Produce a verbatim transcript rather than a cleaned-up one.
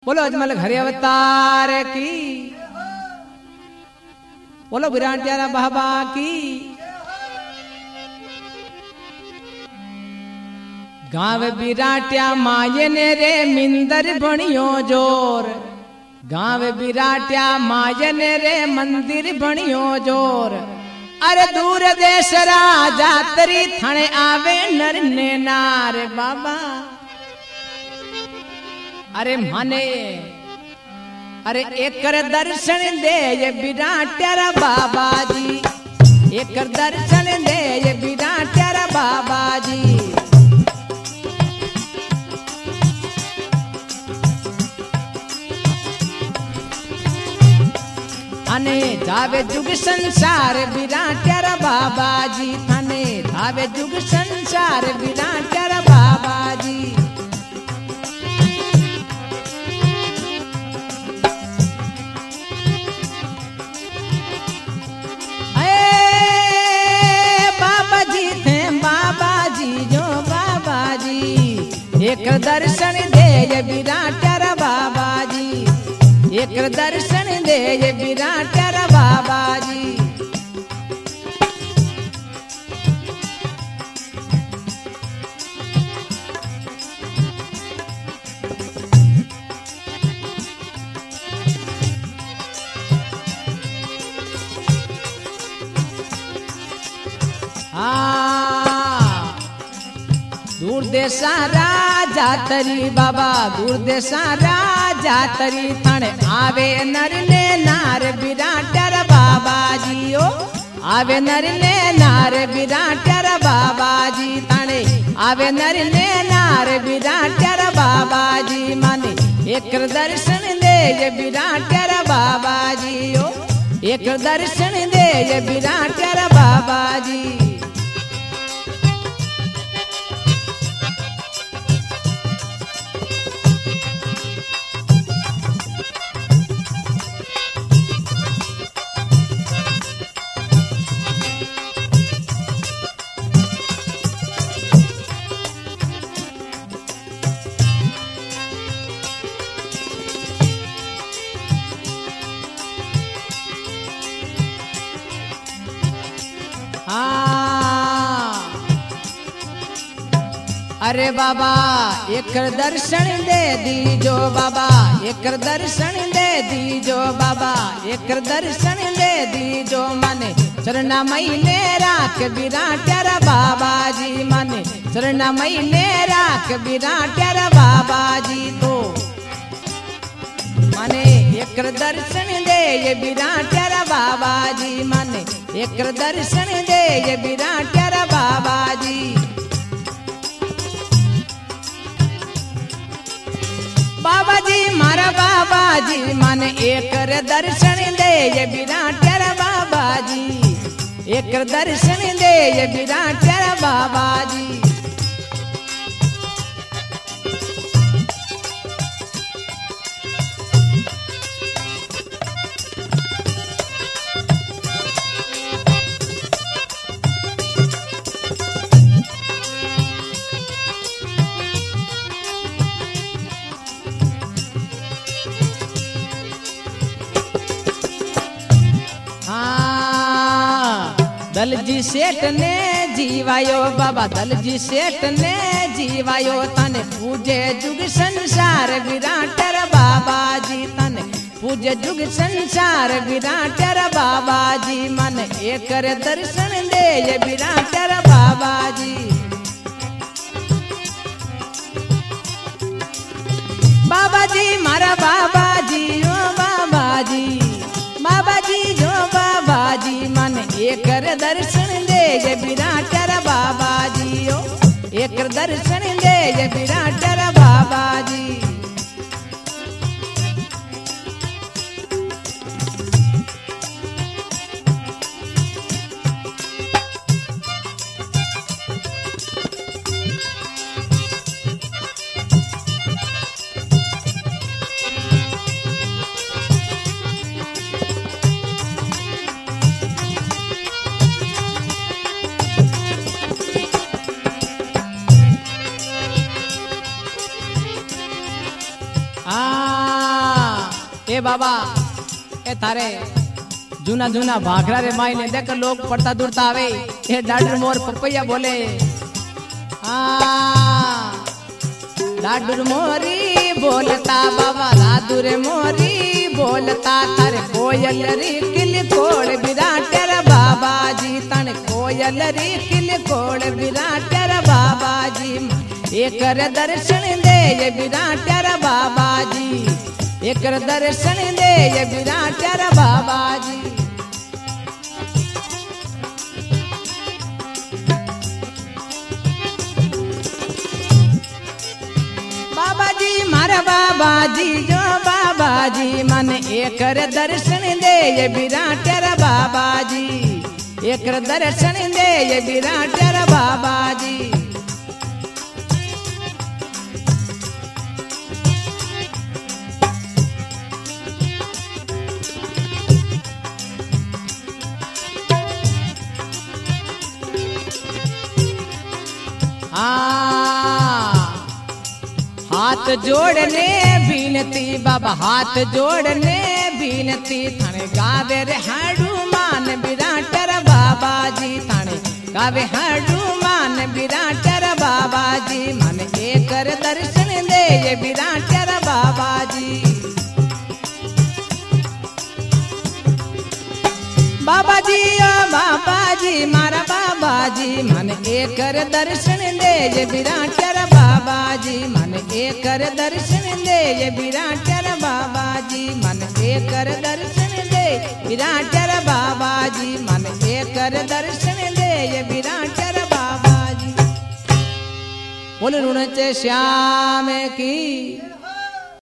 बोलो अजमल घरे अवतार की, बोलो विराटियारा बाबा की। गाँव विराटिया मायने रे मिंदर बणियो जोर, गाँव विराटिया मायने रे मंदिर बणियो जोर। अरे दूर देश राजा तरी थाने आवे नर ने नार बाबा। अरे माने अरे एकर दर्शन दे ये विराटियारा बाबा जी, एकर दर्शन दे ये विराटियारा बाबा जी। थाने जावे जुग संसार विराटियारा बाबा जी, थाने जावे जुग संसार विराटियारा बाबा जी। एक दर्शन दे ये विराटियारा बाबा जी, एक दर्शन दे ये विराटियारा बाबा जी। दूर देशा राजा तरी बाबा, दूर देशा राजा तरी थाने आवे नर ने नार विराटियारा बाबा जी। ओ आवे नर ने नार विराटियारा बाबा जी, थाने आवे नर ने नार विराटियारा बाबा जी। माने एक दर्शन दे ये विराटियारा बाबा जी। ओ एक दर्शन दे ये विराटियारा बाबा जी। अरे बाबा एक दर्शन दे दीजो बाबा, एक दर्शन दे दीजो बाबा, एक दर्शन दे दीजो। माने चरना महीने राख विराटियारा बाबा जी, माने चरना महीने राख विराटियारा बाबा जी। तो माने एक दर्शन दे ये विराटियारा बाबा जी, माने एक दर्शन दे ये विराटियारा बाबा जी। बाबा जी मारा बाबा जी, माने एक दर्शन दे ये विराटियारा बाबा जी, एक दर्शन दे ये विराटियारा बाबा जी। दलजी सेठ ने जीवायो बाबा, दलजी सेठ ने जीवायो। तने पूजे जुग संसार विराटियारा बाबा जी, तने पूजे जुग संसार विराटियारा बाबा जी। मन एक दर्शन दे ये विराटियारा बाबा जी। बाबा जी मारा बाबा जी, ओ बाबा जी, बाबा जी जो बाबा जी। मन एक दर्शन दे ये विराटियारा बाबा जी। ओ एक दर्शन दे ये विराटियारा बाबा जी। ए बाबा ए थारे जूना जूना भाखरा रे माई ने देख लोग पड़ता दूरता आवे ए डाडर मोर पपैया बोले हाँ डाडर मोरी बोलता बाबा दादूर मोरी बोलता थारे कोयल री किल कोड़ विराटर बाबा जी तन कोयल री किल कोड़ विराटर बाबा जी एकर दर्शन दे ये विराटर बाबा जी एकर दर्शन दे ये विराटर बाबा जी बाबा जी मारा बाबा जी जो बाबा जी मन एकर दर्शन दे ये विराटर बाबा जी एकर दर्शन दे ये विराटर बाबा जी हाथ जोड़ने बीनती बाबा हाथ जोड़ने बीनती थाने गावे रे हनुमान विराटर बाबा जी थाने गावे हनुमान विराटर बाबा जी मन एकर दर्शन दे ये विराटर बाबा जी बाबा जी ओ बाबा जी मारा बाबा जी मन एकर दर्शन दे ये विराटर बाबा जी मन एकर दर्शन दे ये विराटर बाबा जी मन एकर दर्शन दे विराटर बाबा जी मन एकर दर्शन दे ये विराटर बाबा जी बोल ऋण चे श्याम की